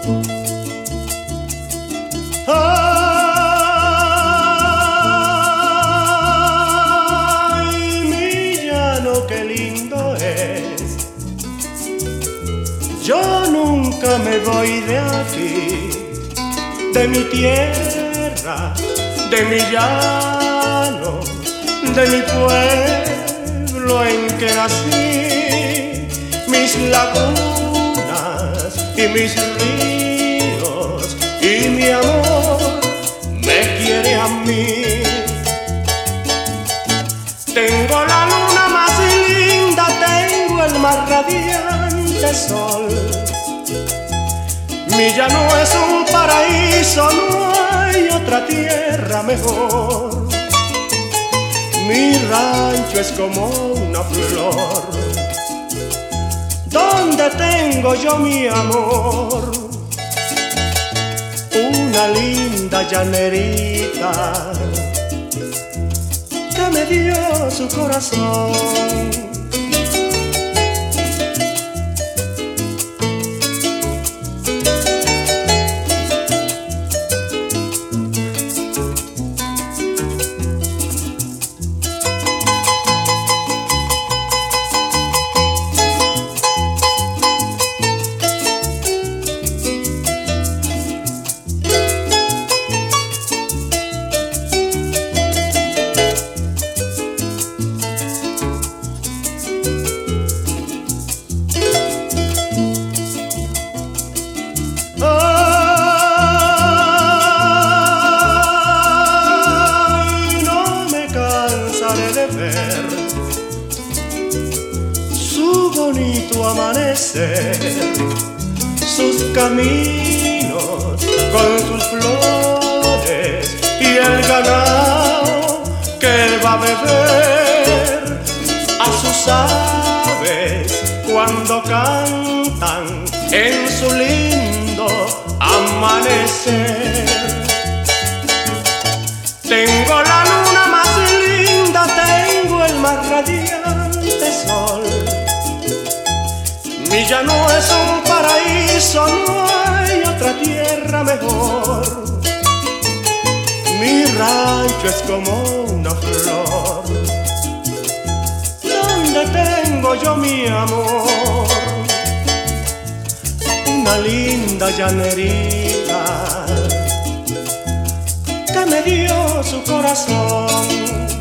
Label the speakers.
Speaker 1: Ay, mi llano, qué lindo es. Yo nunca me voy de aquí, de mi tierra, de mi llano, de mi pueblo en que nací. Mis lagunas y mis ríos y mi amor me quiere a mí. Tengo la luna más linda, tengo el más radiante sol. Mi llano es un paraíso, no hay otra tierra mejor. Mi rancho es como una flor, donde tengo yo mi amor. Una linda llanerita que me dio su corazón. De ver su bonito amanecer, sus caminos con sus flores y el ganado que él va a beber, a sus aves cuando cantan en su lindo amanecer. Tengo la luna más linda, tengo el más radiante sol. Mi llano es un paraíso, no hay otra tierra mejor. Mi rancho es como una flor, donde tengo yo mi amor. Una linda llanerita que me dio su corazón.